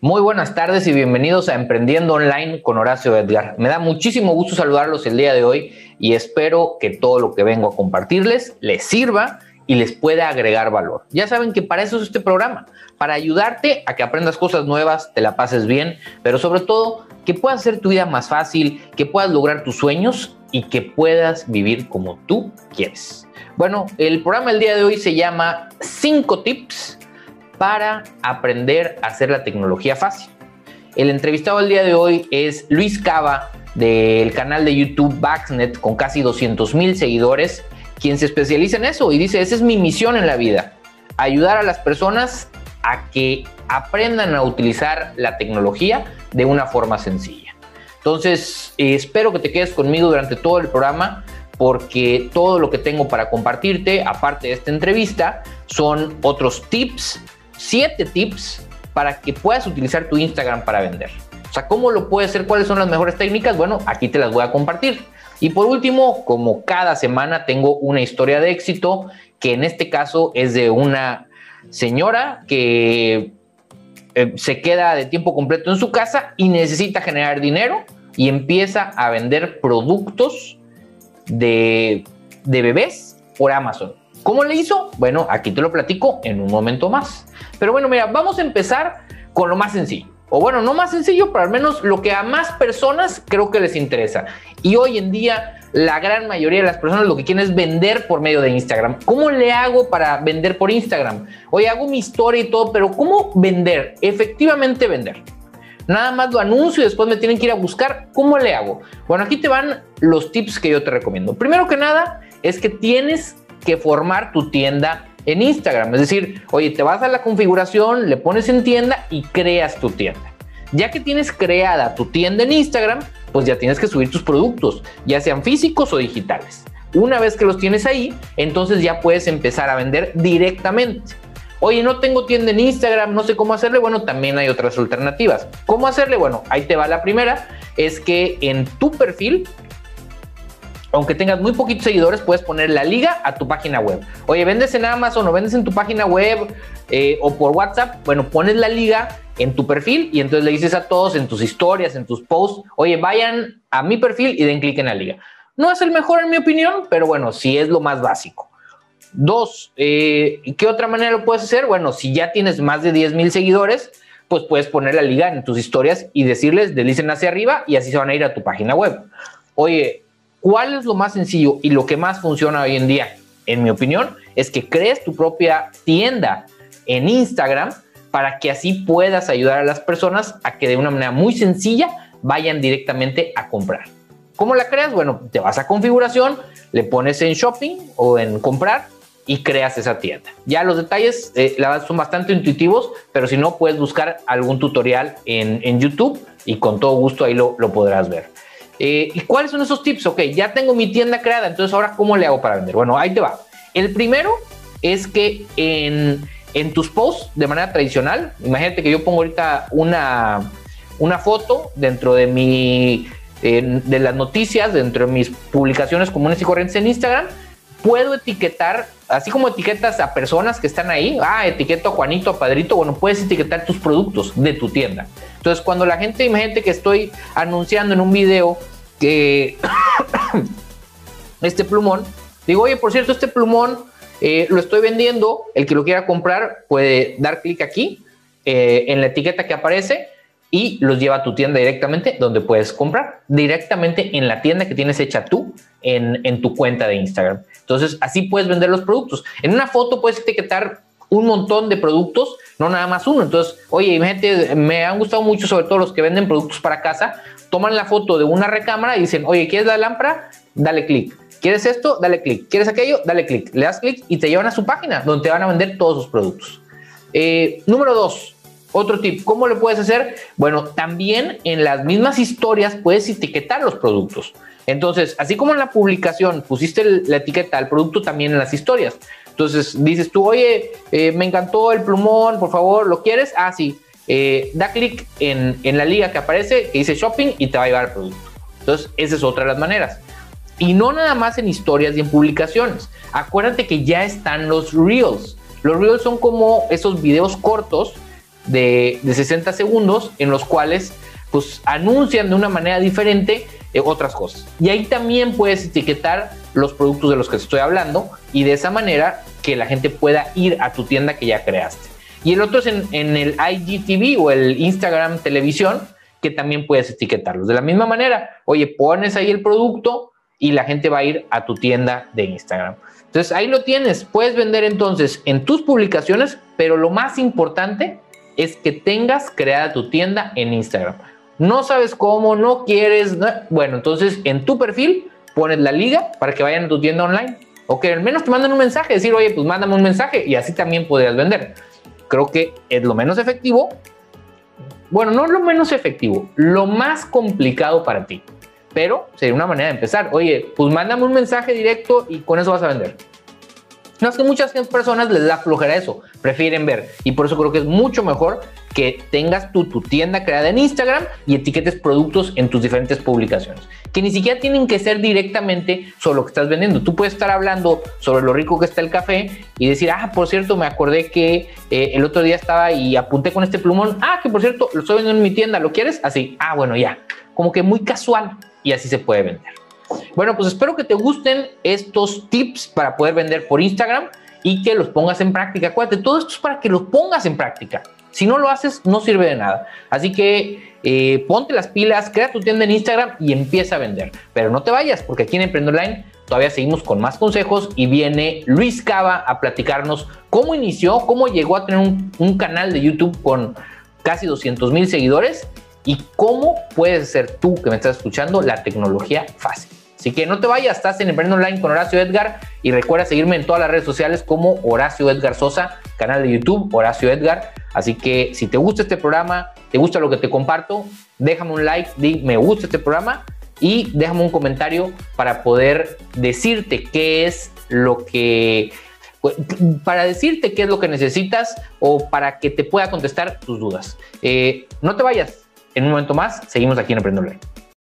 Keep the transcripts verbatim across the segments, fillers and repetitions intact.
Muy buenas tardes y bienvenidos a Emprendiendo Online con Horacio Edgar. Me da muchísimo gusto saludarlos el día de hoy y espero que todo lo que vengo a compartirles les sirva y les pueda agregar valor. Ya saben que para eso es este programa, para ayudarte a que aprendas cosas nuevas, te la pases bien, pero sobre todo que puedas hacer tu vida más fácil, que puedas lograr tus sueños y que puedas vivir como tú quieres. Bueno, el programa del día de hoy se llama cinco tips para aprender a hacer la tecnología fácil. El entrevistado del día de hoy es Luis Cava, del canal de YouTube Baxnet, con casi doscientos mil seguidores, quien se especializa en eso y dice, esa es mi misión en la vida, ayudar a las personas a que aprendan a utilizar la tecnología de una forma sencilla. Entonces, eh, espero que te quedes conmigo durante todo el programa, porque todo lo que tengo para compartirte, aparte de esta entrevista, son otros tips, siete tips para que puedas utilizar tu Instagram para vender. O sea, ¿cómo lo puedes hacer? ¿Cuáles son las mejores técnicas? Bueno, aquí te las voy a compartir. Y por último, como cada semana, tengo una historia de éxito, que en este caso es de una señora que eh, se queda de tiempo completo en su casa y necesita generar dinero y empieza a vender productos de, de bebés por Amazon. ¿Cómo le hizo? Bueno, aquí te lo platico en un momento más. Pero bueno, mira, vamos a empezar con lo más sencillo. O bueno, no más sencillo, pero al menos lo que a más personas creo que les interesa. Y hoy en día, la gran mayoría de las personas lo que quieren es vender por medio de Instagram. ¿Cómo le hago para vender por Instagram? Oye, hago mi historia y todo, pero ¿cómo vender? Efectivamente vender. Nada más lo anuncio y después me tienen que ir a buscar. ¿Cómo le hago? Bueno, aquí te van los tips que yo te recomiendo. Primero que nada, es que tienes que formar tu tienda en Instagram. Es decir, oye, te vas a la configuración, le pones en tienda y creas tu tienda. Ya que tienes creada tu tienda en Instagram, pues ya tienes que subir tus productos, ya sean físicos o digitales. Una vez que los tienes ahí, entonces ya puedes empezar a vender directamente. Oye, no tengo tienda en Instagram, no sé cómo hacerle. Bueno, también hay otras alternativas. ¿Cómo hacerle? Bueno, ahí te va la primera. Es que en tu perfil, aunque tengas muy poquitos seguidores, puedes poner la liga a tu página web. Oye, vendes en Amazon o vendes en tu página web eh, o por WhatsApp. Bueno, pones la liga en tu perfil y entonces le dices a todos en tus historias, en tus posts, oye, vayan a mi perfil y den clic en la liga. No es el mejor en mi opinión, pero bueno, sí es lo más básico. Dos, eh, ¿qué otra manera lo puedes hacer? Bueno, si ya tienes más de diez mil seguidores, pues puedes poner la liga en tus historias y decirles, deslicen hacia arriba y así se van a ir a tu página web. Oye, ¿cuál es lo más sencillo y lo que más funciona hoy en día? En mi opinión, es que crees tu propia tienda en Instagram para que así puedas ayudar a las personas a que de una manera muy sencilla vayan directamente a comprar. ¿Cómo la creas? Bueno, te vas a configuración, le pones en shopping o en comprar y creas esa tienda. Ya los detalles eh, la verdad son bastante intuitivos, pero si no, puedes buscar algún tutorial en, en YouTube y con todo gusto ahí lo, lo podrás ver. Eh, ¿Y cuáles son esos tips? Ok, ya tengo mi tienda creada, entonces ahora ¿cómo le hago para vender? Bueno, ahí te va. El primero es que en, en tus posts de manera tradicional, imagínate que yo pongo ahorita una, una foto dentro de mi eh, de las noticias, dentro de mis publicaciones comunes y corrientes en Instagram, puedo etiquetar, así como etiquetas a personas que están ahí, ah, etiqueto a Juanito, a Padrito, bueno, puedes etiquetar tus productos de tu tienda. Entonces, cuando la gente, imagínate que estoy anunciando en un video que este plumón, digo, oye, por cierto, este plumón eh, lo estoy vendiendo, el que lo quiera comprar puede dar clic aquí, eh, en la etiqueta que aparece y los lleva a tu tienda directamente donde puedes comprar, directamente en la tienda que tienes hecha tú en, en tu cuenta de Instagram. Entonces, así puedes vender los productos. En una foto puedes etiquetar un montón de productos, no nada más uno. Entonces, oye, imagínate, me han gustado mucho, sobre todo los que venden productos para casa, toman la foto de una recámara y dicen, oye, ¿quieres la lámpara? Dale clic. ¿Quieres esto? Dale clic. ¿Quieres aquello? Dale clic. Le das clic y te llevan a su página donde te van a vender todos sus productos. Eh, número dos, otro tip. ¿Cómo lo puedes hacer? Bueno, también en las mismas historias puedes etiquetar los productos. Entonces, así como en la publicación pusiste la etiqueta al producto, también en las historias. Entonces dices tú, oye, eh, me encantó el plumón, por favor, ¿lo quieres? Ah, sí. Eh, da clic en, en la liga que aparece, que dice shopping y te va a llevar al producto. Entonces, esa es otra de las maneras. Y no nada más en historias y en publicaciones. Acuérdate que ya están los Reels. Los Reels son como esos videos cortos de, de sesenta segundos en los cuales pues anuncian de una manera diferente eh, otras cosas. Y ahí también puedes etiquetar los productos de los que estoy hablando y de esa manera que la gente pueda ir a tu tienda que ya creaste. Y el otro es en, en el I G T V o el Instagram Televisión, que también puedes etiquetarlos. De la misma manera, oye, pones ahí el producto y la gente va a ir a tu tienda de Instagram. Entonces ahí lo tienes, puedes vender entonces en tus publicaciones, pero lo más importante es que tengas creada tu tienda en Instagram. No sabes cómo, no quieres, no, bueno, entonces en tu perfil pones la liga para que vayan a tu tienda online o que al menos te manden un mensaje, decir, oye, pues mándame un mensaje y así también podrías vender. Creo que es lo menos efectivo. Bueno, no lo menos efectivo, lo más complicado para ti. Pero sería una manera de empezar. Oye, pues mándame un mensaje directo y con eso vas a vender. No, es que muchas personas les da flojera eso, prefieren ver. Y por eso creo que es mucho mejor que tengas tu, tu tienda creada en Instagram y etiquetes productos en tus diferentes publicaciones. Que ni siquiera tienen que ser directamente sobre lo que estás vendiendo. Tú puedes estar hablando sobre lo rico que está el café y decir, ah, por cierto, me acordé que eh, el otro día estaba y apunté con este plumón. Ah, que por cierto, lo estoy vendiendo en mi tienda, ¿lo quieres? Así, ah, bueno, ya. Como que muy casual y así se puede vender. Bueno, pues espero que te gusten estos tips para poder vender por Instagram y que los pongas en práctica. Acuérdate, todo esto es para que los pongas en práctica. Si no lo haces, no sirve de nada. Así que eh, ponte las pilas, crea tu tienda en Instagram y empieza a vender. Pero no te vayas, porque aquí en Emprende Online todavía seguimos con más consejos y viene Luis Cava a platicarnos cómo inició, cómo llegó a tener un, un canal de YouTube con casi doscientos mil seguidores y cómo puedes hacer tú, que me estás escuchando, la tecnología fácil. Así que no te vayas, estás en Emprende Online con Horacio Edgar y recuerda seguirme en todas las redes sociales como Horacio Edgar Sosa, canal de YouTube Horacio Edgar. Así que si te gusta este programa, te gusta lo que te comparto, déjame un like, di me gusta este programa y déjame un comentario para poder decirte qué es lo que, para decirte qué es lo que necesitas o para que te pueda contestar tus dudas. Eh, no te vayas, en un momento más seguimos aquí en Emprende Online.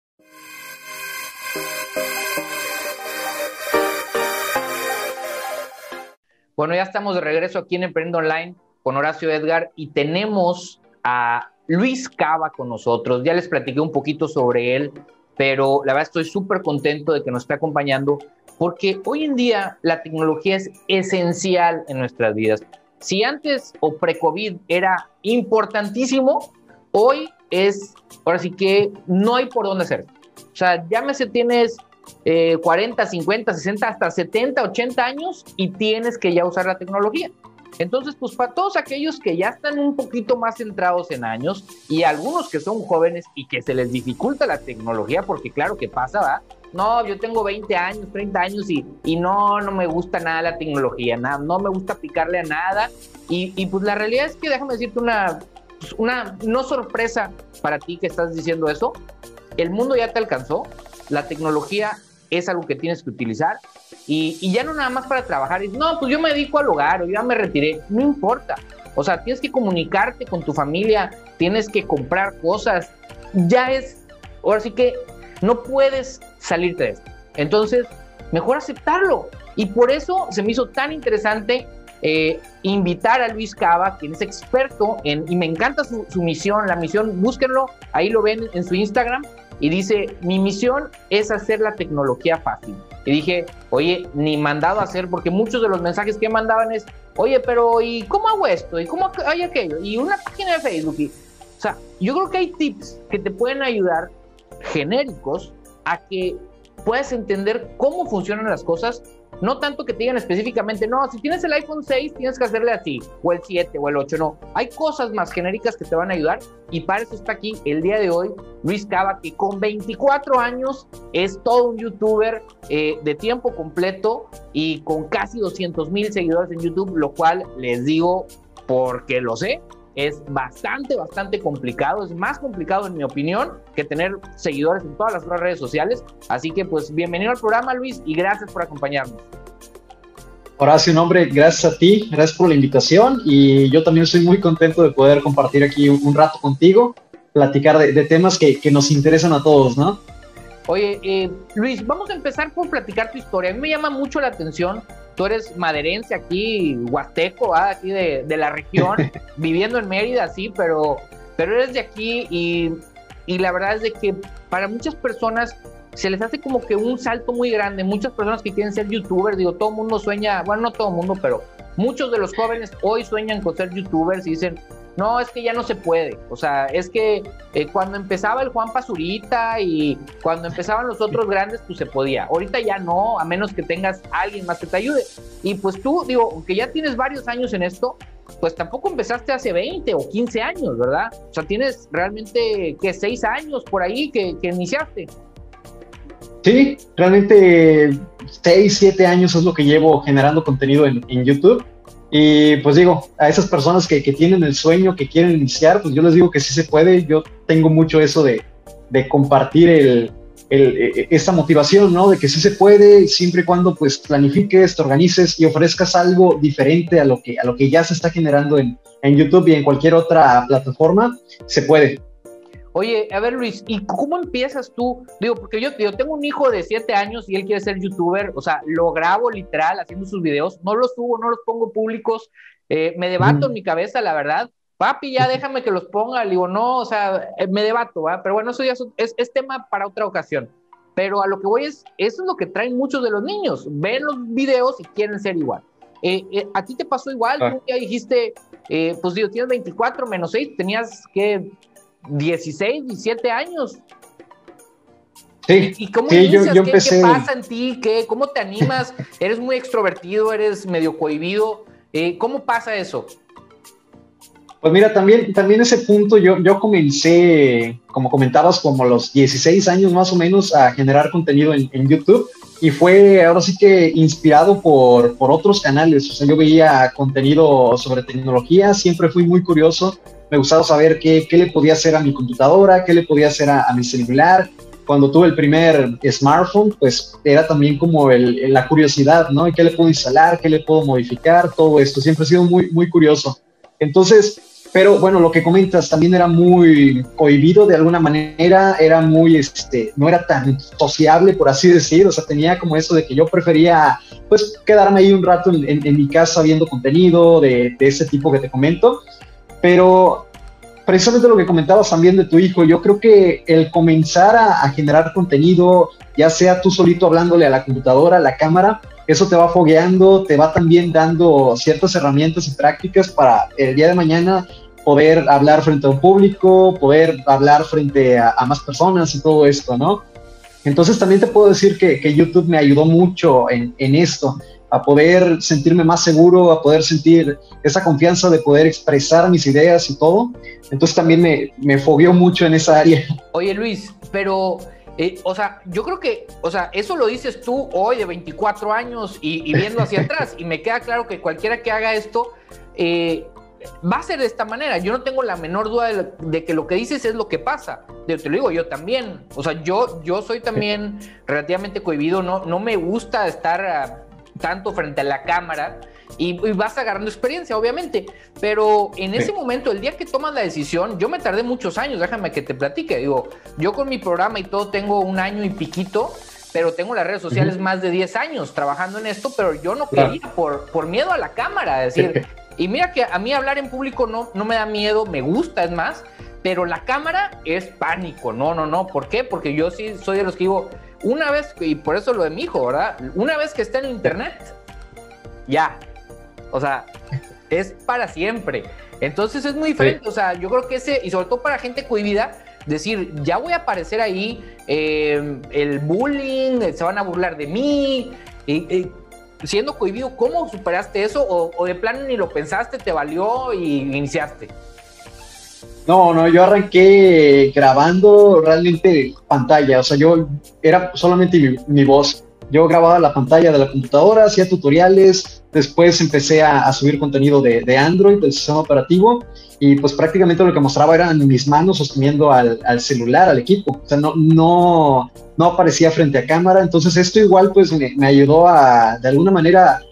Bueno, ya estamos de regreso aquí en Emprende Online con Horacio Edgar y tenemos a Luis Cava con nosotros. Ya les platiqué un poquito sobre él, pero la verdad estoy súper contento de que nos esté acompañando porque hoy en día la tecnología es esencial en nuestras vidas. Si antes o pre-COVID era importantísimo, hoy es, ahora sí que no hay por dónde hacer. O sea, llámese, tienes Eh, cuarenta, cincuenta, sesenta, hasta setenta, ochenta años y tienes que ya usar la tecnología. Entonces, pues para todos aquellos que ya están un poquito más centrados en años y algunos que son jóvenes y que se les dificulta la tecnología, porque claro que pasa, ¿va? No, yo tengo veinte años, treinta años y, y no, no me gusta nada la tecnología, nada, no me gusta picarle a nada. Y, y pues la realidad es que déjame decirte una, una no sorpresa para ti que estás diciendo eso. El mundo ya te alcanzó. La tecnología es algo que tienes que utilizar y, y ya no nada más para trabajar. Y, no, pues yo me dedico al hogar o ya me retiré. No importa. O sea, tienes que comunicarte con tu familia, tienes que comprar cosas. Ya es, ahora sí que no puedes salirte de esto. Entonces, mejor aceptarlo. Y por eso se me hizo tan interesante eh, invitar a Luis Cava, quien es experto en, y me encanta su, su misión, la misión, búsquenlo, ahí lo ven en su Instagram. Y dice, mi misión es hacer la tecnología fácil. Y dije, oye, ni mandado a hacer, porque muchos de los mensajes que mandaban es, oye, pero ¿y cómo hago esto? ¿Y cómo hay aquello? Y una página de Facebook. Y, o sea, yo creo que hay tips que te pueden ayudar, genéricos, a que puedas entender cómo funcionan las cosas. No tanto que te digan específicamente, no, si tienes el iPhone seis tienes que hacerle así, o el siete o el ocho, no. Hay cosas más genéricas que te van a ayudar y para eso está aquí el día de hoy Luis Cava, que con veinticuatro años es todo un youtuber eh, de tiempo completo y con casi doscientos mil seguidores en YouTube, lo cual les digo porque lo sé, es bastante, bastante complicado, es más complicado en mi opinión que tener seguidores en todas las otras redes sociales, así que pues bienvenido al programa, Luis, y gracias por acompañarnos. Horacio, un hombre, gracias a ti, gracias por la invitación y yo también estoy muy contento de poder compartir aquí un, un rato contigo, platicar de, de temas que, que nos interesan a todos, ¿no? Oye, eh, Luis, vamos a empezar por platicar tu historia. A mí me llama mucho la atención tú eres maderense aquí, huasteco, ¿va? Aquí de, de la región, viviendo en Mérida, sí, pero, pero eres de aquí y, y la verdad es de que para muchas personas se les hace como que un salto muy grande. Muchas personas que quieren ser youtubers, digo, todo el mundo sueña, bueno, no todo el mundo, pero muchos de los jóvenes hoy sueñan con ser youtubers y dicen, no, es que ya no se puede. O sea, es que eh, cuando empezaba el Juan Pazurita y cuando empezaban los otros grandes, pues se podía. Ahorita ya no, a menos que tengas a alguien más que te ayude. Y pues tú, digo, aunque ya tienes varios años en esto, pues tampoco empezaste hace veinte o quince años, ¿verdad? O sea, tienes realmente, ¿qué? seis años por ahí que, que iniciaste. Sí, realmente seis, siete años es lo que llevo generando contenido en, en YouTube. Y pues digo, a esas personas que, que tienen el sueño, que quieren iniciar, pues yo les digo que sí se puede. Yo tengo mucho eso de, de compartir el, el, esa motivación, ¿no? De que sí se puede, siempre y cuando pues planifiques, te organices y ofrezcas algo diferente a lo que, a lo que ya se está generando en, en YouTube y en cualquier otra plataforma, se puede. Oye, a ver, Luis, ¿y cómo empiezas tú? Digo, porque yo, yo tengo un hijo de siete años y él quiere ser youtuber, o sea, lo grabo literal haciendo sus videos, no los subo, no los pongo públicos, eh, me debato mm. en mi cabeza, la verdad. Papi, ya déjame que los ponga, le digo, no, o sea, eh, me debato, ¿va? Pero bueno, eso ya es, es tema para otra ocasión. Pero a lo que voy es, eso es lo que traen muchos de los niños, ven los videos y quieren ser igual. Eh, eh, ¿A ti te pasó igual? Ah. Tú ya dijiste, eh, pues digo, tienes veinticuatro menos seis, tenías que... dieciséis, diecisiete años. Sí, ¿Y cómo sí, inicias? yo, yo ¿Qué, empecé... ¿Qué pasa en ti? ¿Qué, ¿Cómo te animas? ¿Eres muy extrovertido? ¿Eres medio cohibido? Eh, ¿Cómo pasa eso? Pues mira, también, también ese punto yo, yo comencé, como comentabas, como a los dieciséis años más o menos a generar contenido en, en YouTube y fue ahora sí que inspirado por, por otros canales. O sea, yo veía contenido sobre tecnología, siempre fui muy curioso. Me gustaba saber qué, qué le podía hacer a mi computadora, qué le podía hacer a, a mi celular. Cuando tuve el primer smartphone, pues era también como el, la curiosidad, ¿no? ¿Y qué le puedo instalar? ¿Qué le puedo modificar? Todo esto. Siempre he sido muy, muy curioso. Entonces, pero bueno, lo que comentas también era muy cohibido de alguna manera, era muy, este, no era tan sociable, por así decir. O sea, tenía como eso de que yo prefería, pues, quedarme ahí un rato en, en, en mi casa viendo contenido de, de ese tipo que te comento. Pero precisamente lo que comentabas también de tu hijo, yo creo que el comenzar a, a generar contenido, ya sea tú solito hablándole a la computadora, a la cámara, eso te va fogueando, te va también dando ciertas herramientas y prácticas para el día de mañana poder hablar frente a un público, poder hablar frente a, a más personas y todo esto, ¿no? Entonces también te puedo decir que, que YouTube me ayudó mucho en, en esto, a poder sentirme más seguro, a poder sentir esa confianza de poder expresar mis ideas y todo. Entonces también me, me fogueó mucho en esa área. Oye, Luis, pero, eh, o sea, yo creo que, o sea, eso lo dices tú hoy de veinticuatro años y, y viendo hacia atrás, y me queda claro que cualquiera que haga esto eh, va a ser de esta manera. Yo no tengo la menor duda de, de que lo que dices es lo que pasa. Te lo digo, yo también. O sea, yo, yo soy también relativamente cohibido, no, no me gusta estar... Uh, tanto frente a la cámara y, y vas agarrando experiencia, obviamente, pero en ese sí. momento, el día que tomas la decisión, yo me tardé muchos años, déjame que te platique, digo, yo con mi programa y todo tengo un año y piquito, pero tengo las redes sociales uh-huh. más de diez años trabajando en esto, pero yo no claro. quería por, por miedo a la cámara, es decir, y mira que a mí hablar en público no, no me da miedo, me gusta, es más, pero la cámara es pánico, no, no, no, ¿por qué? Porque yo sí soy de los que digo, una vez, y por eso lo de mi hijo, ¿verdad? Una vez que está en internet, ya, o sea, es para siempre. Entonces es muy diferente, sí. o sea, yo creo que ese, y sobre todo para gente cohibida, decir, ya voy a aparecer ahí, eh, el bullying, se van a burlar de mí, y, y, siendo cohibido, ¿cómo superaste eso? O, o de plano ni lo pensaste, te valió y iniciaste. No, no, yo arranqué grabando realmente pantalla, o sea, yo era solamente mi, mi voz. Yo grababa la pantalla de la computadora, hacía tutoriales, después empecé a, a subir contenido de, de Android, del sistema operativo, y pues prácticamente lo que mostraba eran mis manos sosteniendo al, al celular, al equipo. O sea, no, no, no aparecía frente a cámara, entonces esto igual pues me, me ayudó a, de alguna manera,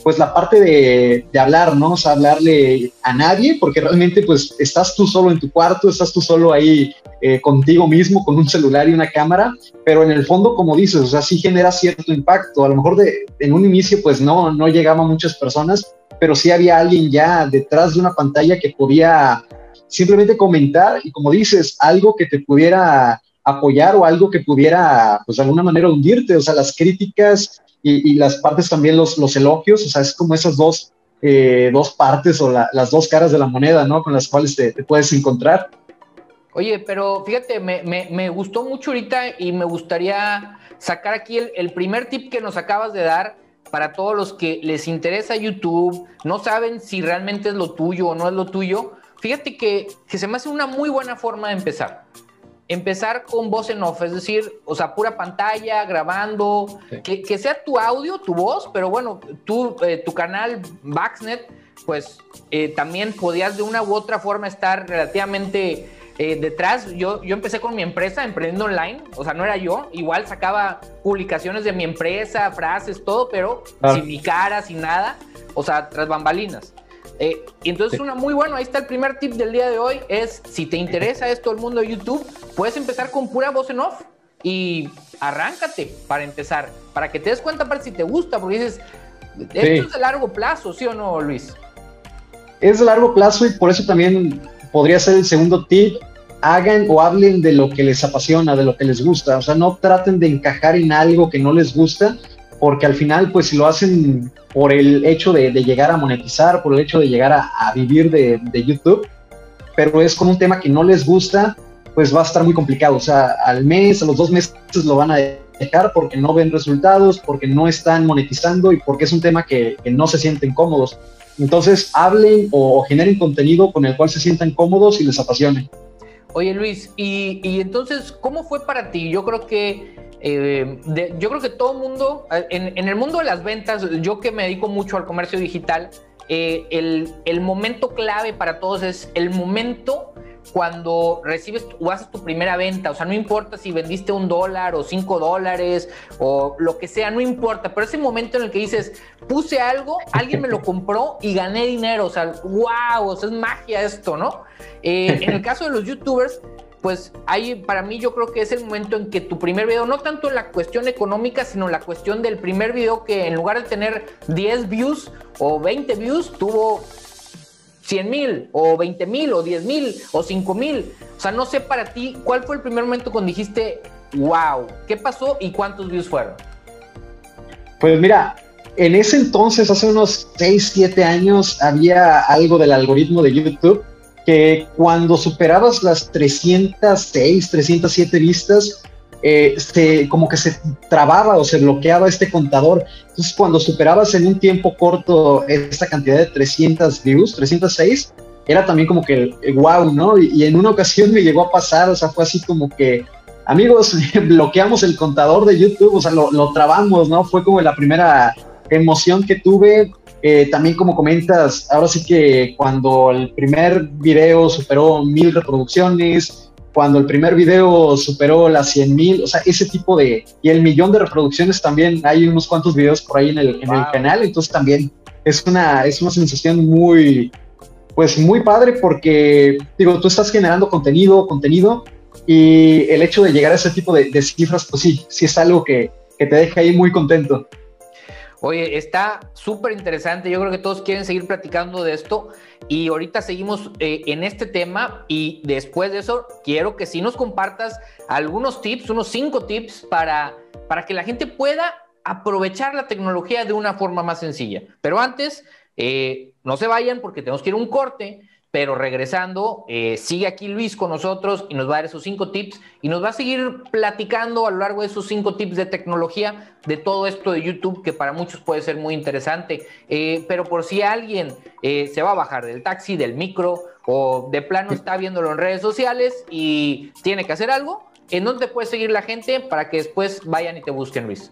pues la parte de, de hablar, ¿no? O sea, hablarle a nadie, porque realmente pues estás tú solo en tu cuarto, estás tú solo ahí eh, contigo mismo, con un celular y una cámara, pero en el fondo, como dices, o sea, sí genera cierto impacto. A lo mejor de, en un inicio pues no, no llegaban muchas personas, pero sí había alguien ya detrás de una pantalla que podía simplemente comentar y, como dices, algo que te pudiera apoyar o algo que pudiera, pues de alguna manera hundirte. O sea, las críticas y, y las partes también, los, los elogios, o sea, es como esas dos, eh, dos partes o la, las dos caras de la moneda, ¿no? Con las cuales te, te puedes encontrar. Oye, pero fíjate, me, me, me gustó mucho ahorita y me gustaría sacar aquí el, el primer tip que nos acabas de dar para todos los que les interesa YouTube, no saben si realmente es lo tuyo o no es lo tuyo. Fíjate que, que se me hace una muy buena forma de empezar. Empezar con voz en off, es decir, o sea, pura pantalla, grabando, sí. que, que sea tu audio, tu voz, pero bueno, tú, eh, tu canal Baxnet, pues eh, también podías de una u otra forma estar relativamente eh, detrás. Yo, yo empecé con mi empresa, Emprendiendo Online, o sea, no era yo, igual sacaba publicaciones de mi empresa, frases, todo, pero claro, sin mi cara, sin nada, o sea, tras bambalinas. Eh, y entonces, sí. una muy bueno, ahí está el primer tip del día de hoy, es si te interesa esto el mundo de YouTube, puedes empezar con pura voz en off y arráncate para empezar, para que te des cuenta para si te gusta, porque dices, esto sí. es de largo plazo, ¿sí o no, Luis? Es de largo plazo y por eso también podría ser el segundo tip: hagan o hablen de lo que les apasiona, de lo que les gusta. O sea, no traten de encajar en algo que no les gusta, porque al final, pues si lo hacen por el hecho de, de llegar a monetizar, por el hecho de llegar a, a vivir de, de YouTube, pero es con un tema que no les gusta, pues va a estar muy complicado. O sea, al mes, a los dos meses lo van a dejar porque no ven resultados, porque no están monetizando y porque es un tema que, que no se sienten cómodos. Entonces, hablen o, o generen contenido con el cual se sientan cómodos y les apasione. Oye, Luis, y, y entonces, ¿cómo fue para ti? Yo creo que Eh, de, yo creo que todo el mundo, en, en el mundo de las ventas, yo que me dedico mucho al comercio digital, eh, el, el momento clave para todos es el momento cuando recibes o haces tu primera venta. O sea, no importa si vendiste un dólar o cinco dólares o lo que sea, no importa, pero ese momento en el que dices, puse algo, alguien me lo compró y gané dinero. O sea, wow, o sea, es magia esto, ¿no? Eh, en el caso de los youtubers, pues ahí para mí yo creo que es el momento en que tu primer video, no tanto en la cuestión económica, sino la cuestión del primer video que en lugar de tener diez views o veinte views, tuvo cien mil o veinte mil o diez mil o cinco mil. O sea, no sé para ti, ¿cuál fue el primer momento cuando dijiste, wow, qué pasó y cuántos views fueron? Pues mira, en ese entonces, hace unos seis, siete años, había algo del algoritmo de YouTube que cuando superabas las trescientas seis, trescientas siete vistas, eh, se, como que se trababa o se bloqueaba este contador. Entonces, cuando superabas en un tiempo corto esta cantidad de trescientas views, trescientas seis, era también como que wow, ¿no? Y, y en una ocasión me llegó a pasar, o sea, fue así como que, amigos, bloqueamos el contador de YouTube, o sea, lo, lo trabamos, ¿no? Fue como la primera emoción que tuve. Eh, también, como comentas, ahora sí que cuando el primer video superó mil reproducciones, cuando el primer video superó las cien mil, o sea, ese tipo de, y el millón de reproducciones también, hay unos cuantos videos por ahí en el, en wow. el canal, entonces también es una, es una sensación muy, pues muy padre, porque, digo, tú estás generando contenido, contenido, y el hecho de llegar a ese tipo de, de cifras, pues sí, sí es algo que, que te deja ahí muy contento. Oye, está súper interesante, yo creo que todos quieren seguir platicando de esto y ahorita seguimos eh, en este tema y después de eso quiero que sí nos compartas algunos tips, unos cinco tips para, para que la gente pueda aprovechar la tecnología de una forma más sencilla. Pero antes, eh, no se vayan porque tenemos que ir a un corte, pero regresando, eh, sigue aquí Luis con nosotros y nos va a dar esos cinco tips y nos va a seguir platicando a lo largo de esos cinco tips de tecnología, de todo esto de YouTube, que para muchos puede ser muy interesante. Eh, pero por si alguien eh, se va a bajar del taxi, del micro, o de plano está viéndolo en redes sociales y tiene que hacer algo, ¿en dónde puede seguir la gente para que después vayan y te busquen, Luis?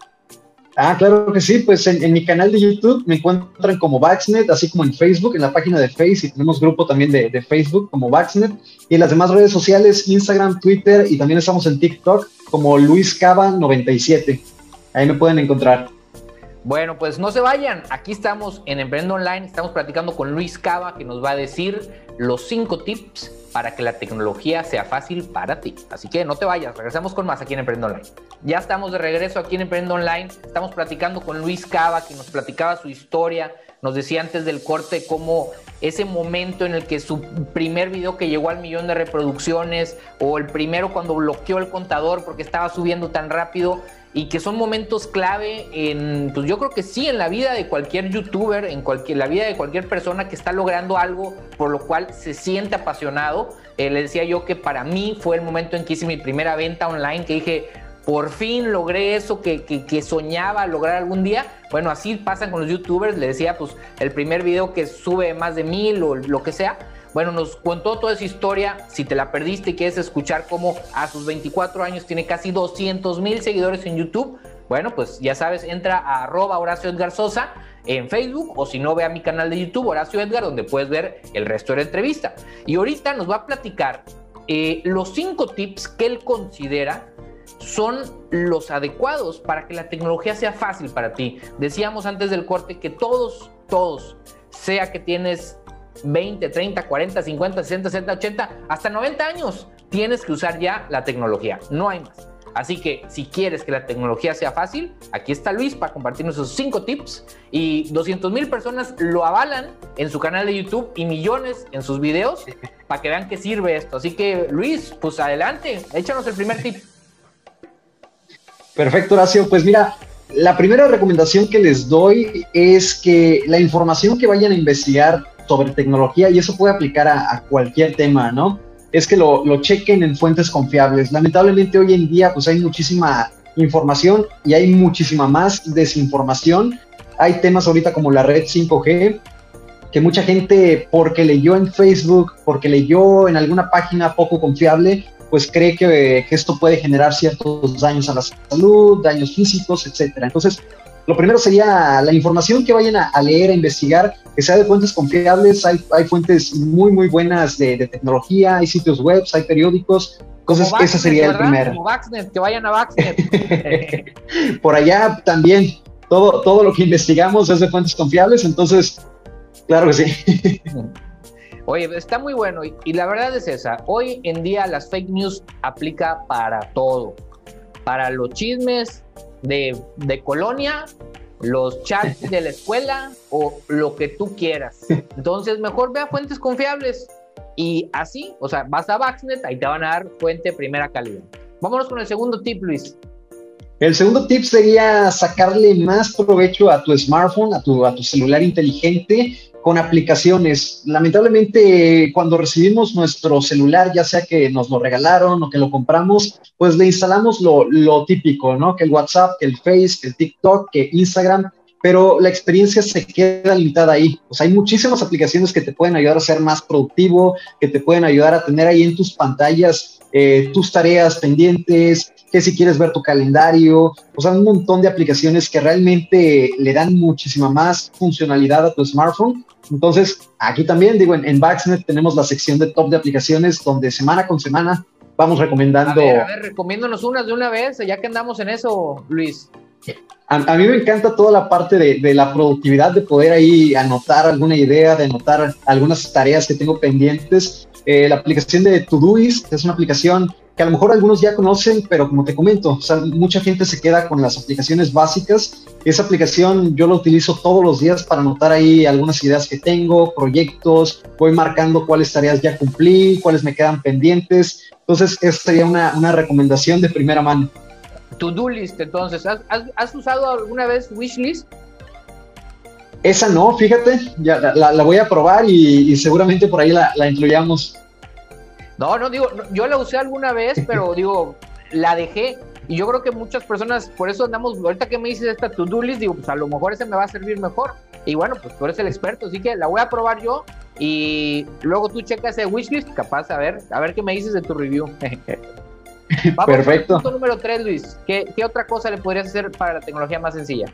Ah, claro que sí, pues en, en mi canal de YouTube me encuentran como Baxnet, así como en Facebook, en la página de Facebook, y tenemos grupo también de, de Facebook como Baxnet, y en las demás redes sociales, Instagram, Twitter, y también estamos en TikTok como Luis Cava noventa y siete. Ahí me pueden encontrar. Bueno, pues no se vayan. Aquí estamos en Emprende Online. Estamos platicando con Luis Cava, que nos va a decir los cinco tips para que la tecnología sea fácil para ti. Así que no te vayas. Regresamos con más aquí en Emprende Online. Ya estamos de regreso aquí en Emprende Online. Estamos platicando con Luis Cava, que nos platicaba su historia. Nos decía antes del corte cómo ese momento en el que su primer video que llegó al millón de reproducciones, o el primero cuando bloqueó el contador porque estaba subiendo tan rápido, y que son momentos clave en, pues yo creo que sí, en la vida de cualquier youtuber, en cualquier, la vida de cualquier persona que está logrando algo por lo cual se siente apasionado. Eh, le decía yo que para mí fue el momento en que hice mi primera venta online, que dije, por fin logré eso que, que, que soñaba lograr algún día. Bueno, así pasan con los youtubers. Le decía, pues el primer video que sube más de mil o lo que sea. Bueno, nos contó toda esa historia. Si te la perdiste y quieres escuchar cómo a sus veinticuatro años tiene casi doscientos mil seguidores en YouTube, bueno, pues ya sabes, entra a arroba Horacio Edgar Sosa en Facebook, o si no, ve a mi canal de YouTube, Horacio Edgar, donde puedes ver el resto de la entrevista. Y ahorita nos va a platicar eh, los cinco tips que él considera son los adecuados para que la tecnología sea fácil para ti. Decíamos antes del corte que todos, todos, sea que tienes veinte, treinta, cuarenta, cincuenta, sesenta, setenta, ochenta, hasta noventa años, tienes que usar ya la tecnología, no hay más. Así que si quieres que la tecnología sea fácil, aquí está Luis para compartirnos esos cinco tips, y doscientas mil personas lo avalan en su canal de YouTube y millones en sus videos para que vean que sirve esto. Así que Luis, pues adelante, échanos el primer tip. Perfecto, Horacio. Pues mira, la primera recomendación que les doy es que la información que vayan a investigar sobre tecnología, y eso puede aplicar a, a cualquier tema, ¿no? Es que lo, lo chequen en fuentes confiables. Lamentablemente hoy en día pues hay muchísima información y hay muchísima más desinformación. Hay temas ahorita como la red cinco G, que mucha gente, porque leyó en Facebook, porque leyó en alguna página poco confiable, pues cree que, que esto puede generar ciertos daños a la salud, daños físicos, etcétera. Entonces, lo primero sería la información que vayan a, a leer, a investigar, que sea de fuentes confiables. Hay, hay fuentes muy, muy buenas de, de tecnología, hay sitios web, hay periódicos. Entonces, Vaxnet, ese sería ¿verdad? el primero. Como Vaxnet, que vayan a Vaxnet. Por allá también, todo, todo lo que investigamos es de fuentes confiables, entonces, claro que sí. Oye, está muy bueno, y, y la verdad es esa, hoy en día las fake news aplica para todo, para los chismes de, de colonia, los chats de la escuela o lo que tú quieras. Entonces mejor ve a fuentes confiables, y así, o sea, vas a Vaxnet, ahí te van a dar fuente primera calidad. Vámonos con el segundo tip, Luis. El segundo tip sería sacarle más provecho a tu smartphone, a tu, a tu celular inteligente, con aplicaciones. Lamentablemente, cuando recibimos nuestro celular, ya sea que nos lo regalaron o que lo compramos, pues le instalamos lo, lo típico, ¿no? Que el WhatsApp, que el Face, que el TikTok, que Instagram, pero la experiencia se queda limitada ahí. Pues hay muchísimas aplicaciones que te pueden ayudar a ser más productivo, que te pueden ayudar a tener ahí en tus pantallas eh, tus tareas pendientes, que si quieres ver tu calendario, o sea, un montón de aplicaciones que realmente le dan muchísima más funcionalidad a tu smartphone. Entonces, aquí también, digo, en, en Vaxnet tenemos la sección de top de aplicaciones, donde semana con semana vamos recomendando... A ver, a ver, recomiéndanos unas de una vez, ya que andamos en eso, Luis. A, a mí me encanta toda la parte de, de la productividad, de poder ahí anotar alguna idea, de anotar algunas tareas que tengo pendientes. Eh, la aplicación de Todoist es una aplicación que a lo mejor algunos ya conocen, pero como te comento, o sea, mucha gente se queda con las aplicaciones básicas. Esa aplicación yo la utilizo todos los días para anotar ahí algunas ideas que tengo, proyectos, voy marcando cuáles tareas ya cumplí, cuáles me quedan pendientes. Entonces, esa sería una, una recomendación de primera mano. To-do list, entonces, ¿has, has, ¿has usado alguna vez Wishlist? Esa no, fíjate, ya la, la, la voy a probar y, y seguramente por ahí la, la incluyamos. No, no, digo, no, yo la usé alguna vez, pero digo, la dejé. Y yo creo que muchas personas, por eso andamos, ahorita que me dices esta to-do list, digo, pues a lo mejor ese me va a servir mejor. Y bueno, pues tú eres el experto, así que la voy a probar yo y luego tú checas ese wishlist, capaz, a ver, a ver qué me dices de tu review. Vamos. Perfecto. Punto número tres, Luis. ¿Qué, ¿Qué otra cosa le podrías hacer para la tecnología más sencilla?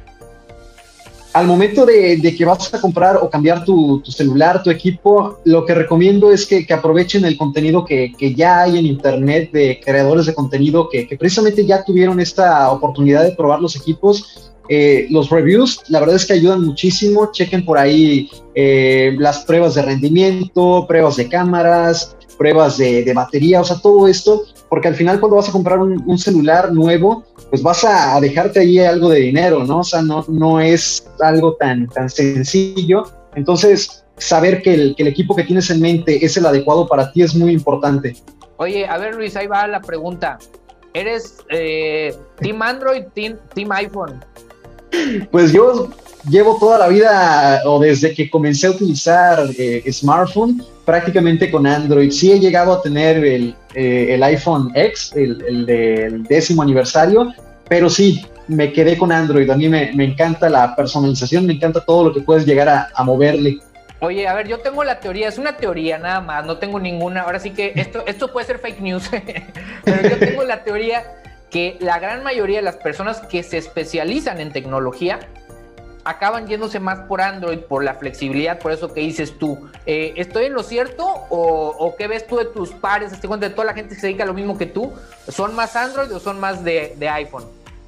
Al momento de, de que vas a comprar o cambiar tu, tu celular, tu equipo, lo que recomiendo es que, que aprovechen el contenido que, que ya hay en internet de creadores de contenido que, que precisamente ya tuvieron esta oportunidad de probar los equipos Eh, los reviews, la verdad es que ayudan muchísimo. Chequen por ahí eh, las pruebas de rendimiento, pruebas de cámaras, pruebas de, de batería, o sea, todo esto, porque al final cuando vas a comprar un, un celular nuevo, pues vas a, a dejarte ahí algo de dinero, ¿no? O sea, no, no es algo tan, tan sencillo. Entonces, saber que el, que el equipo que tienes en mente es el adecuado para ti es muy importante. Oye, a ver, Luis, ahí va la pregunta. ¿Eres eh, Team Android, team, team iPhone? Pues yo llevo toda la vida, o desde que comencé a utilizar eh, smartphone, prácticamente con Android. Sí he llegado a tener el, eh, el iPhone X, el, el del décimo aniversario, pero sí, me quedé con Android. A mí me, me encanta la personalización, me encanta todo lo que puedes llegar a, a moverle. Oye, a ver, yo tengo la teoría, es una teoría nada más, no tengo ninguna, ahora sí que esto, esto puede ser fake news, pero yo tengo la teoría que la gran mayoría de las personas que se especializan en tecnología acaban yéndose más por Android, por la flexibilidad, por eso que dices tú. Eh, ¿Estoy en lo cierto o, o qué ves tú de tus pares, este cuenta de toda la gente que se dedica a lo mismo que tú? ¿Son más Android o son más de, de iPhone?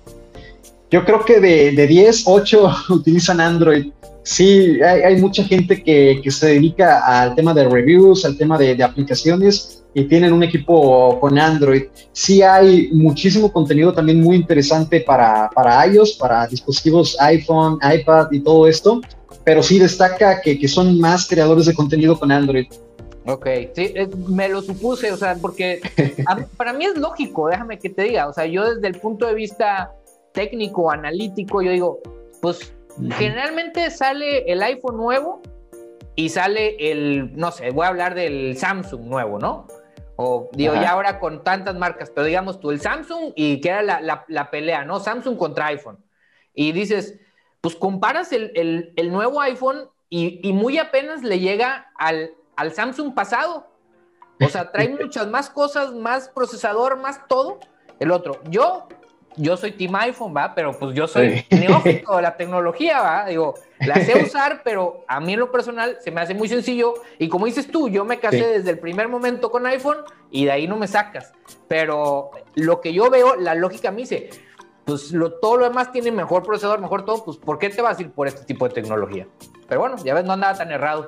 Yo creo que de, de diez, ocho utilizan Android. Sí, hay, hay mucha gente que, que se dedica al tema de reviews, al tema de, de aplicaciones y tienen un equipo con Android. Sí hay muchísimo contenido también muy interesante para, para iOS, para dispositivos iPhone, iPad y todo esto, pero sí destaca que, que son más creadores de contenido con Android. Ok, sí, es, me lo supuse, o sea, porque a, para mí es lógico, déjame que te diga, o sea, yo desde el punto de vista técnico, analítico, yo digo, pues uh-huh. generalmente sale el iPhone nuevo y sale el, no sé, voy a hablar del Samsung nuevo, ¿no? O digo, uh-huh. ya ahora con tantas marcas, pero digamos tú, el Samsung y que era la, la, la pelea, ¿no? Samsung contra iPhone. Y dices, pues comparas el, el, el nuevo iPhone y, y muy apenas le llega al, al Samsung pasado. O sea, trae muchas más cosas, más procesador, más todo. El otro, yo... Yo soy team iPhone, ¿va? Pero pues yo soy sí. neófito de la tecnología, ¿va? Digo, la sé usar, pero a mí en lo personal se me hace muy sencillo. Y como dices tú, yo me casé sí. desde el primer momento con iPhone y de ahí no me sacas. Pero lo que yo veo, la lógica me dice, pues lo, todo lo demás tiene mejor procesador, mejor todo, pues ¿por qué te vas a ir por este tipo de tecnología? Pero bueno, ya ves, no andaba tan errado.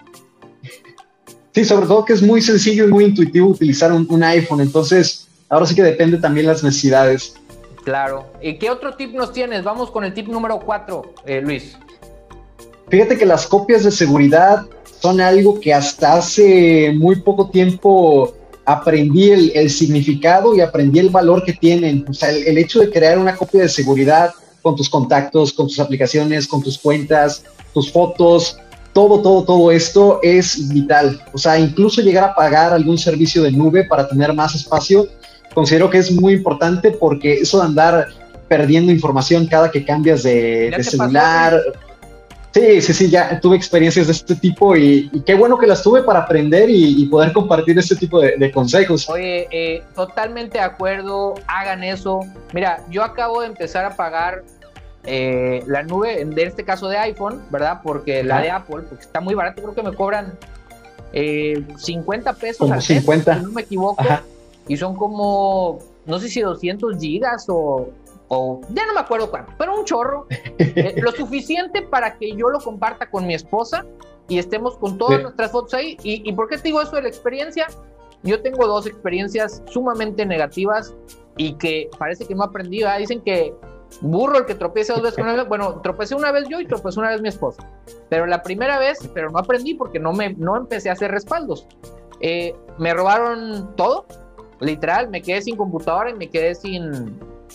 Sí, sobre todo que es muy sencillo y muy intuitivo utilizar un, un iPhone. Entonces, ahora sí que depende también las necesidades. Claro. ¿Y qué otro tip nos tienes? Vamos con el tip número cuatro, eh, Luis. Fíjate que las copias de seguridad son algo que hasta hace muy poco tiempo aprendí el, el significado y aprendí el valor que tienen. O sea, el, el hecho de crear una copia de seguridad con tus contactos, con tus aplicaciones, con tus cuentas, tus fotos, todo, todo, todo esto es vital. O sea, incluso llegar a pagar algún servicio de nube para tener más espacio, considero que es muy importante porque eso de andar perdiendo información cada que cambias de, de celular. Pasó, sí, sí, sí, ya tuve experiencias de este tipo y, y qué bueno que las tuve para aprender y, y poder compartir este tipo de, de consejos. Oye, eh, totalmente de acuerdo, hagan eso. Mira, yo acabo de empezar a pagar eh, la nube, en este caso de iPhone, ¿verdad? Porque la de Apple, porque está muy barato, creo que me cobran eh, cincuenta pesos Como al cincuenta. mes, si no me equivoco. Ajá. Y son como, no sé si doscientos gigas o, o ya no me acuerdo cuánto, pero un chorro. Eh, lo suficiente para que yo lo comparta con mi esposa y estemos con todas sí. nuestras fotos ahí. ¿Y, ¿Y por qué te digo eso de la experiencia? Yo tengo dos experiencias sumamente negativas y que parece que no aprendí. ¿verdad? Dicen que burro el que tropieza dos veces con una vez. Bueno, tropecé una vez yo y tropecé una vez mi esposa. Pero la primera vez, pero no aprendí porque no, me, no empecé a hacer respaldos. Eh, me robaron todo. Literal, me quedé sin computadora y me quedé sin,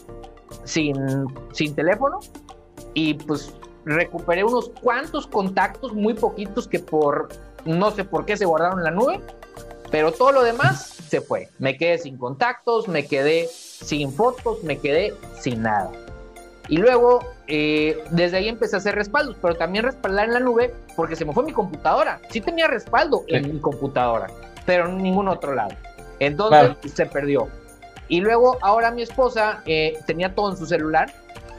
sin, sin teléfono y pues recuperé unos cuantos contactos, muy poquitos que por, no sé por qué se guardaron en la nube, pero todo lo demás se fue. Me quedé sin contactos, me quedé sin fotos, me quedé sin nada. Y luego, eh, desde ahí empecé a hacer respaldos, pero también respaldar en la nube porque se me fue mi computadora. Sí tenía respaldo en sí. mi computadora, pero en ningún otro lado. Entonces claro. se perdió. Y luego ahora mi esposa eh, tenía todo en su celular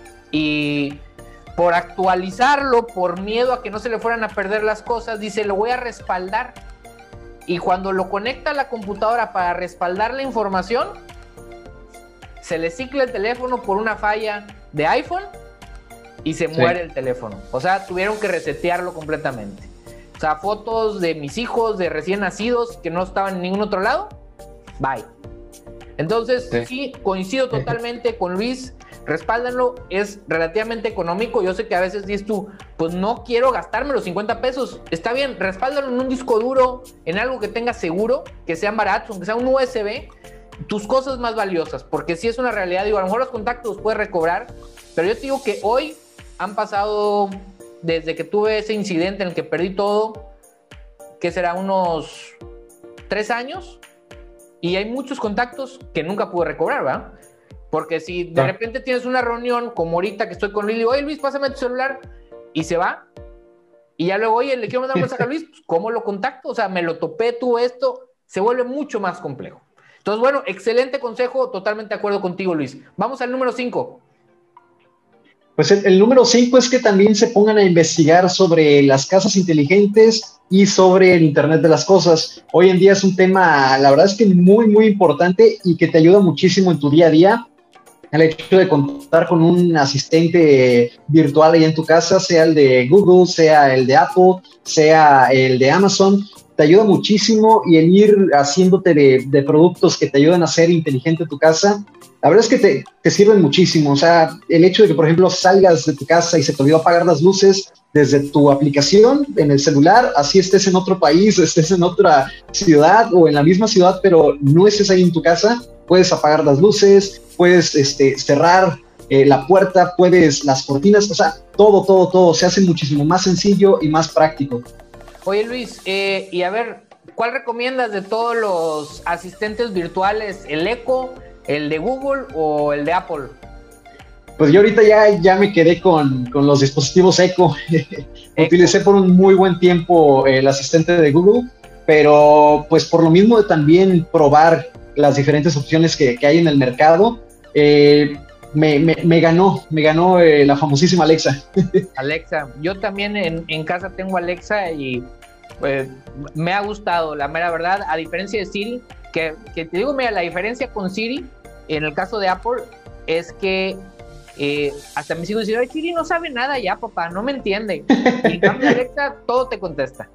y por actualizarlo, por miedo a que no se le fueran a perder las cosas, dice, lo voy a respaldar. Y cuando lo conecta a la computadora para respaldar la información, se le cicla el teléfono por una falla de iPhone y se muere sí. el teléfono. O sea, tuvieron que resetearlo completamente. O sea, fotos de mis hijos, de recién nacidos, que no estaban en ningún otro lado, bye. Entonces, sí, sí coincido totalmente con Luis, respáldanlo, es relativamente económico. Yo sé que a veces dices tú, pues no quiero gastarme los cincuenta pesos. Está bien, respáldalo en un disco duro, en algo que tenga seguro, que sean baratos, aunque sea un U S B, tus cosas más valiosas, porque si es una realidad, digo, a lo mejor los contactos los puedes recobrar, pero yo te digo que hoy han pasado, desde que tuve ese incidente en el que perdí todo, que será unos tres años, y hay muchos contactos que nunca pude recobrar, ¿verdad? Porque si de repente tienes una reunión, como ahorita que estoy con Luis, digo, oye Luis, pásame tu celular, y se va, y ya luego, oye, le quiero mandar un mensaje a Luis, pues, ¿cómo lo contacto? O sea, me lo topé, tú esto, se vuelve mucho más complejo. Entonces, bueno, excelente consejo, totalmente de acuerdo contigo, Luis. Vamos al número cinco. Pues el, el número cinco es que también se pongan a investigar sobre las casas inteligentes y sobre el Internet de las cosas. Hoy en día es un tema, la verdad es que muy, muy importante y que te ayuda muchísimo en tu día a día. El hecho de contar con un asistente virtual ahí en tu casa, sea el de Google, sea el de Apple, sea el de Amazon, te ayuda muchísimo, y el ir haciéndote de, de productos que te ayudan a hacer inteligente tu casa, la verdad es que te, te sirven muchísimo. O sea, el hecho de que, por ejemplo, salgas de tu casa y se te olvidó apagar las luces desde tu aplicación en el celular, así estés en otro país, estés en otra ciudad o en la misma ciudad, pero no estés ahí en tu casa, puedes apagar las luces, puedes este, cerrar eh, la puerta, puedes las cortinas, o sea, todo, todo, todo se hace muchísimo más sencillo y más práctico. Oye Luis, eh, y a ver, ¿cuál recomiendas de todos los asistentes virtuales? ¿El Echo, el de Google o el de Apple? Pues yo ahorita ya, ya me quedé con, con los dispositivos Echo. Echo. Utilicé por un muy buen tiempo el asistente de Google, pero pues por lo mismo de también probar las diferentes opciones que, que hay en el mercado, eh, me, me, me ganó, me ganó eh, la famosísima Alexa. Alexa, yo también en, en casa tengo Alexa y pues, me ha gustado, la mera verdad, a diferencia de Siri, que, que te digo, mira, la diferencia con Siri, en el caso de Apple, es que eh, hasta mis hijos dicen, ay, Siri no sabe nada ya, papá, no me entiende. Y en cambio Alexa todo te contesta.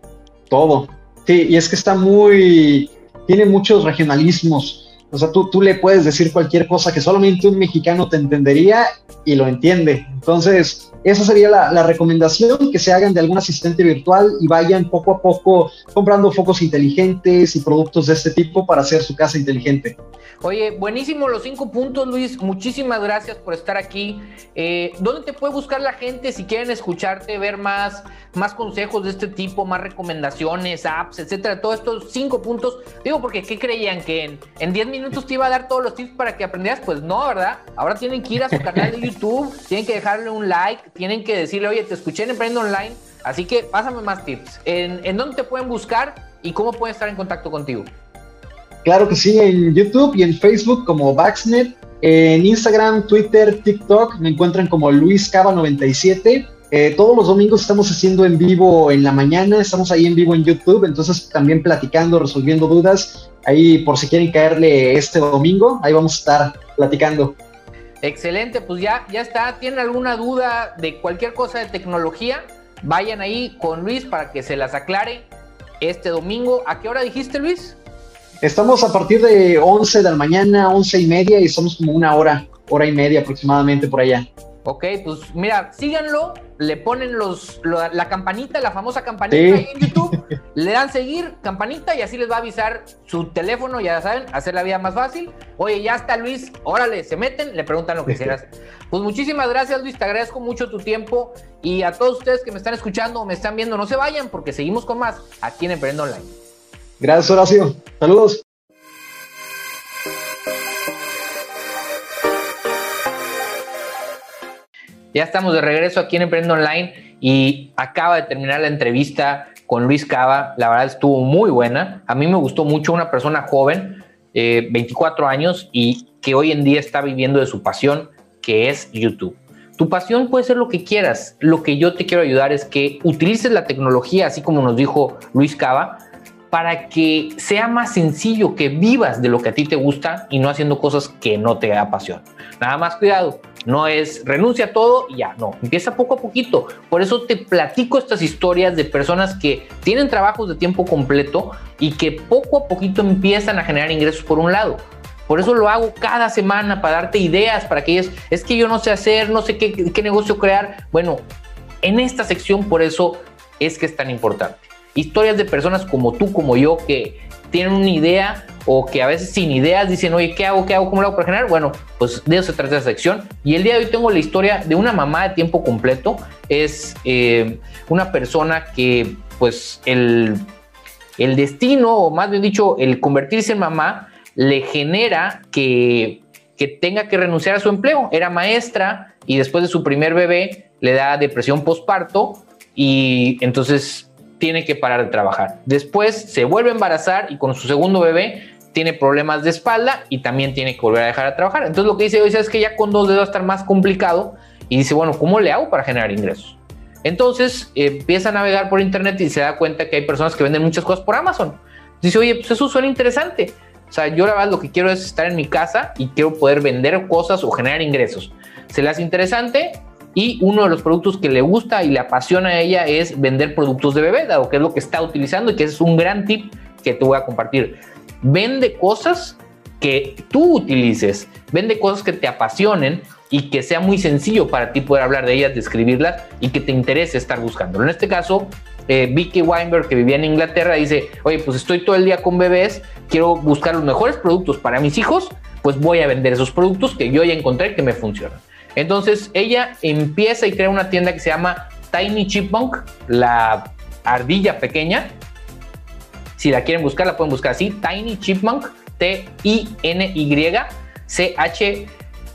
Todo, sí, y es que está muy, tiene muchos regionalismos. O sea, tú, tú le puedes decir cualquier cosa que solamente un mexicano te entendería y lo entiende. Entonces, esa sería la, la recomendación, que se hagan de algún asistente virtual y vayan poco a poco comprando focos inteligentes y productos de este tipo para hacer su casa inteligente. Oye, buenísimo los cinco puntos, Luis. Muchísimas gracias por estar aquí. Eh, ¿Dónde te puede buscar la gente si quieren escucharte, ver más, más consejos de este tipo, más recomendaciones, apps, etcétera? Todos estos cinco puntos. Digo, porque ¿qué creían? ¿Que en, en diez minutos te iba a dar todos los tips para que aprendieras? Pues no, ¿verdad? Ahora tienen que ir a su canal de YouTube, tienen que dejarle un like, tienen que decirle, oye, te escuché en Emprende Online, así que pásame más tips. ¿En, en dónde te pueden buscar y cómo pueden estar en contacto contigo? Claro que sí, en YouTube y en Facebook como Baxnet, en Instagram, Twitter, TikTok me encuentran como Luis Cava noventa y siete. Eh, todos los domingos estamos haciendo en vivo en la mañana, estamos ahí en vivo en YouTube, entonces también platicando, resolviendo dudas, ahí por si quieren caerle este domingo, ahí vamos a estar platicando. Excelente, pues ya, ya está. ¿Tienen alguna duda de cualquier cosa de tecnología? Vayan ahí con Luis para que se las aclare este domingo. ¿A qué hora dijiste, Luis? Estamos a partir de once de la mañana, once y media, y estamos como una hora, hora y media aproximadamente por allá. Ok, pues mira, síganlo, le ponen los, lo, la campanita, la famosa campanita sí. ahí en YouTube, le dan seguir, campanita, y así les va a avisar su teléfono, ya saben, hacer la vida más fácil. Oye, ya está Luis, órale, se meten, le preguntan lo que quieras. Pues muchísimas gracias, Luis, te agradezco mucho tu tiempo, y a todos ustedes que me están escuchando o me están viendo, no se vayan, porque seguimos con más aquí en Emprende Online. Gracias, Horacio. Saludos. Ya estamos de regreso aquí en Emprende Online y acaba de terminar la entrevista con Luis Cava. La verdad estuvo muy buena. A mí me gustó mucho, una persona joven, eh, veinticuatro años, y que hoy en día está viviendo de su pasión, que es YouTube. Tu pasión puede ser lo que quieras. Lo que yo te quiero ayudar es que utilices la tecnología, así como nos dijo Luis Cava, para que sea más sencillo, que vivas de lo que a ti te gusta y no haciendo cosas que no te apasionan. Nada más cuidado, No es renuncia a todo y ya, no, empieza poco a poquito. Por eso te platico estas historias de personas que tienen trabajos de tiempo completo y que poco a poquito empiezan a generar ingresos por un lado. Por eso lo hago cada semana, para darte ideas, para que ellos, es que yo no sé hacer, no sé qué, qué negocio crear. Bueno, en esta sección por eso es que es tan importante. Historias de personas como tú, como yo, que tienen una idea o que a veces sin ideas dicen, oye, ¿qué hago? ¿Qué hago? ¿Cómo lo hago para generar? Bueno, pues de eso se trata esta sección. Y el día de hoy tengo la historia de una mamá de tiempo completo. Es eh, una persona que, pues, el, el destino, o más bien dicho, el convertirse en mamá, le genera que, que tenga que renunciar a su empleo. Era maestra y después de su primer bebé le da depresión postparto y entonces tiene que parar de trabajar. Después se vuelve a embarazar y con su segundo bebé tiene problemas de espalda y también tiene que volver a dejar de trabajar. Entonces lo que dice hoy es que ya con dos dedos va a estar más complicado y dice, bueno, ¿cómo le hago para generar ingresos? Entonces eh, empieza a navegar por internet y se da cuenta que hay personas que venden muchas cosas por Amazon. Dice, oye, pues eso suena interesante. O sea, yo la verdad lo que quiero es estar en mi casa y quiero poder vender cosas o generar ingresos. Se le hace interesante y uno de los productos que le gusta y le apasiona a ella es vender productos de bebé, dado que es lo que está utilizando y que es un gran tip que te voy a compartir. Vende cosas que tú utilices, vende cosas que te apasionen y que sea muy sencillo para ti poder hablar de ellas, describirlas y que te interese estar buscándolo. En este caso, eh, Vicky Weinberg, que vivía en Inglaterra, dice, oye, pues estoy todo el día con bebés, quiero buscar los mejores productos para mis hijos, pues voy a vender esos productos que yo ya encontré que me funcionan. Entonces ella empieza y crea una tienda que se llama Tiny Chipmunk, la ardilla pequeña. Si la quieren buscar, la pueden buscar así, Tiny Chipmunk, T I N Y C H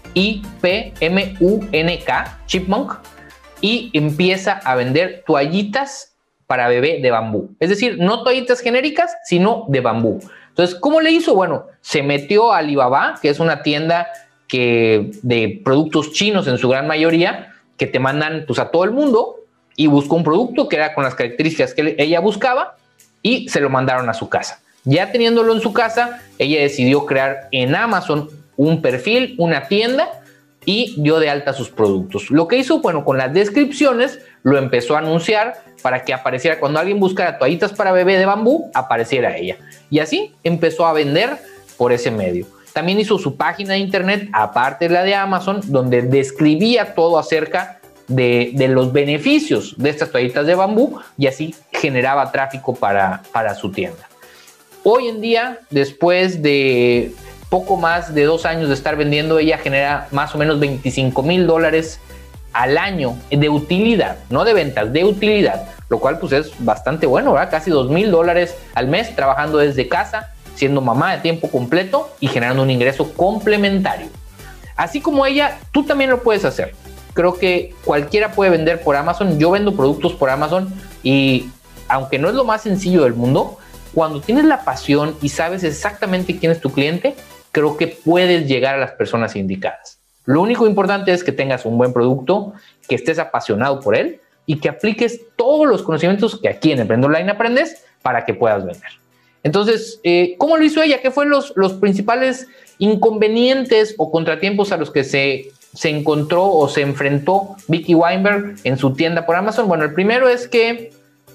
I P M U N K, Chipmunk, y empieza a vender toallitas para bebé de bambú. Es decir, no toallitas genéricas, sino de bambú. Entonces, ¿cómo le hizo? Bueno, se metió a Alibaba, que es una tienda que, de productos chinos en su gran mayoría, que te mandan pues, a todo el mundo, y buscó un producto que era con las características que ella buscaba y se lo mandaron a su casa. Ya teniéndolo en su casa, ella decidió crear en Amazon un perfil, una tienda, y dio de alta sus productos. Lo que hizo, bueno, con las descripciones, lo empezó a anunciar para que apareciera cuando alguien buscara toallitas para bebé de bambú, apareciera ella. Y así empezó a vender por ese medio. También hizo su página de internet, aparte de la de Amazon, donde describía todo acerca de, de los beneficios de estas toallitas de bambú y así generaba tráfico para, para su tienda. Hoy en día, después de poco más de dos años de estar vendiendo, ella genera más o menos veinticinco mil dólares al año de utilidad, no de ventas, de utilidad, lo cual pues es bastante bueno, ¿verdad? Casi dos mil dólares al mes trabajando desde casa, siendo mamá de tiempo completo y generando un ingreso complementario. Así como ella, tú también lo puedes hacer. Creo que cualquiera puede vender por Amazon. Yo vendo productos por Amazon y aunque no es lo más sencillo del mundo, cuando tienes la pasión y sabes exactamente quién es tu cliente, creo que puedes llegar a las personas indicadas. Lo único importante es que tengas un buen producto, que estés apasionado por él y que apliques todos los conocimientos que aquí en Emprende Online aprendes para que puedas vender. Entonces, eh, ¿cómo lo hizo ella? ¿Qué fueron los, los principales inconvenientes o contratiempos a los que se, se encontró o se enfrentó Vicky Weinberg en su tienda por Amazon? Bueno, el primero es que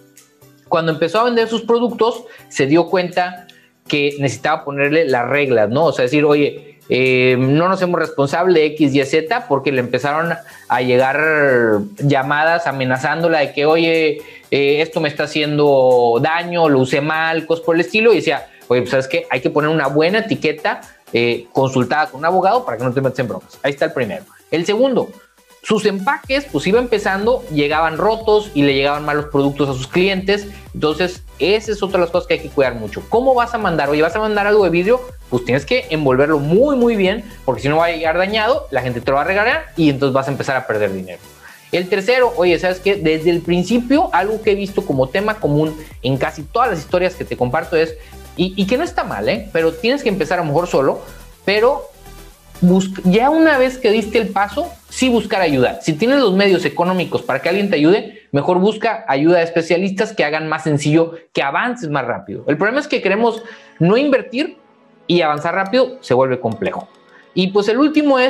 cuando empezó a vender sus productos, se dio cuenta que necesitaba ponerle las reglas, ¿no? O sea, decir, oye, eh, no nos hacemos responsable de X, Y, Z, porque le empezaron a llegar llamadas amenazándola de que, oye, eh, esto me está haciendo daño, lo usé mal, cosas por el estilo, y decía, oye, pues, ¿sabes qué? Hay que poner una buena etiqueta eh, consultada con un abogado para que no te metas en broncas. Ahí está el primero. El segundo, sus empaques, pues iba empezando, llegaban rotos y le llegaban malos productos a sus clientes. Entonces, esa es otra de las cosas que hay que cuidar mucho. ¿Cómo vas a mandar? Oye, ¿vas a mandar algo de vidrio? Pues tienes que envolverlo muy, muy bien, porque si no va a llegar dañado, la gente te lo va a regalar y entonces vas a empezar a perder dinero. El tercero, oye, ¿sabes qué? Desde el principio, algo que he visto como tema común en casi todas las historias que te comparto es, y, y que no está mal, ¿eh? Pero tienes que empezar a lo mejor solo, pero Busca, ya una vez que diste el paso, sí buscar ayuda. Si tienes los medios económicos para que alguien te ayude, mejor busca ayuda de especialistas que hagan más sencillo, que avances más rápido. El problema es que queremos no invertir y avanzar rápido se vuelve complejo. Y pues el último es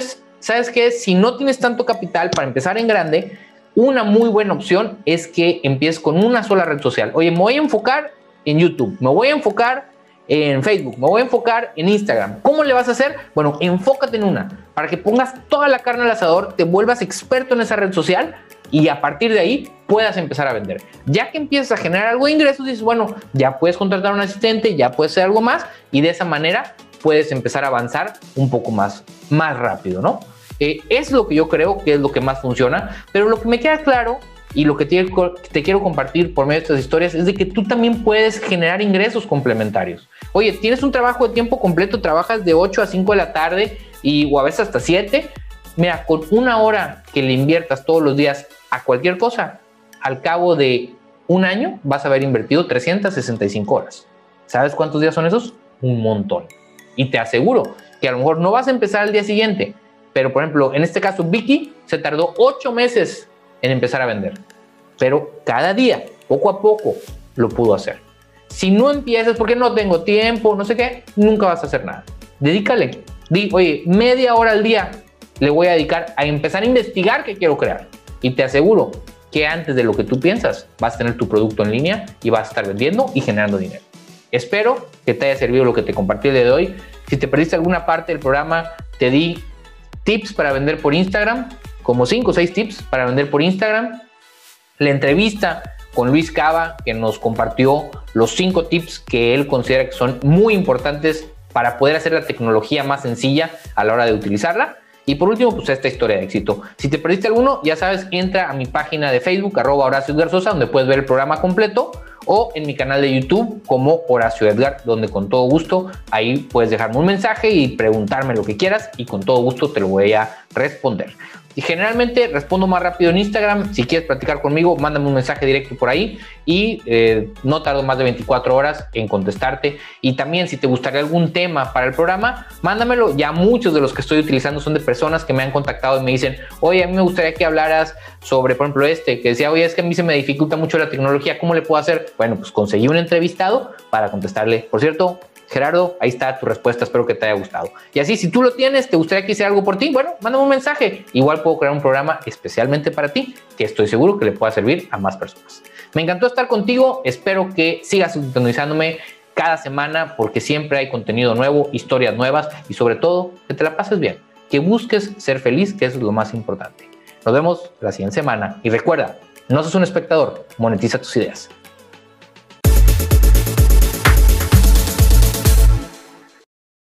¿sabes qué? Si no tienes tanto capital para empezar en grande, una muy buena opción es que empieces con una sola red social. Oye, me voy a enfocar en YouTube, me voy a enfocar en Facebook, me voy a enfocar en Instagram. ¿Cómo le vas a hacer? Bueno, enfócate en una, para que pongas toda la carne al asador, te vuelvas experto en esa red social y a partir de ahí puedas empezar a vender. Ya que empiezas a generar algo de ingresos, dices, bueno, ya puedes contratar a un asistente, ya puedes hacer algo más y de esa manera puedes empezar a avanzar un poco más, más rápido, ¿no? Eh, es lo que yo creo que es lo que más funciona, pero lo que me queda claro y lo que te, te quiero compartir por medio de estas historias es de que tú también puedes generar ingresos complementarios. Oye, tienes un trabajo de tiempo completo, trabajas de ocho a cinco de la tarde y, o a veces hasta siete. Mira, con una hora que le inviertas todos los días a cualquier cosa, al cabo de un año vas a haber invertido trescientas sesenta y cinco horas. ¿Sabes cuántos días son esos? Un montón. Y te aseguro que a lo mejor no vas a empezar al día siguiente, pero por ejemplo, en este caso, Vicky se tardó ocho meses en empezar a vender, pero cada día, poco a poco, lo pudo hacer. Si no empiezas porque no tengo tiempo, no sé qué, nunca vas a hacer nada. Dedícale. Di, oye, media hora al día le voy a dedicar a empezar a investigar qué quiero crear. Y te aseguro que antes de lo que tú piensas, vas a tener tu producto en línea y vas a estar vendiendo y generando dinero. Espero que te haya servido lo que te compartí el día de hoy. Si te perdiste alguna parte del programa, te di tips para vender por Instagram, como cinco o seis tips para vender por Instagram. La entrevista con Luis Cava, que nos compartió los cinco tips que él considera que son muy importantes para poder hacer la tecnología más sencilla a la hora de utilizarla. Y por último, pues esta historia de éxito. Si te perdiste alguno, ya sabes, entra a mi página de Facebook, arroba Horacio Edgar Sosa, donde puedes ver el programa completo, o en mi canal de YouTube como Horacio Edgar, donde con todo gusto ahí puedes dejarme un mensaje y preguntarme lo que quieras y con todo gusto te lo voy a responder. Y generalmente respondo más rápido en Instagram. Si quieres platicar conmigo, mándame un mensaje directo por ahí y eh, no tardo más de veinticuatro horas en contestarte. Y también si te gustaría algún tema para el programa, mándamelo. Ya muchos de los que estoy utilizando son de personas que me han contactado y me dicen, oye, a mí me gustaría que hablaras sobre, por ejemplo, este, que decía, oye, es que a mí se me dificulta mucho la tecnología, ¿cómo le puedo hacer? Bueno, pues conseguí un entrevistado para contestarle. Por cierto, Gerardo, ahí está tu respuesta, espero que te haya gustado. Y así, si tú lo tienes, te gustaría que hiciera algo por ti, bueno, mándame un mensaje. Igual puedo crear un programa especialmente para ti, que estoy seguro que le pueda servir a más personas. Me encantó estar contigo, espero que sigas sintonizándome cada semana, porque siempre hay contenido nuevo, historias nuevas y sobre todo, que te la pases bien, que busques ser feliz, que eso es lo más importante. Nos vemos la siguiente semana y recuerda, no sos un espectador, monetiza tus ideas.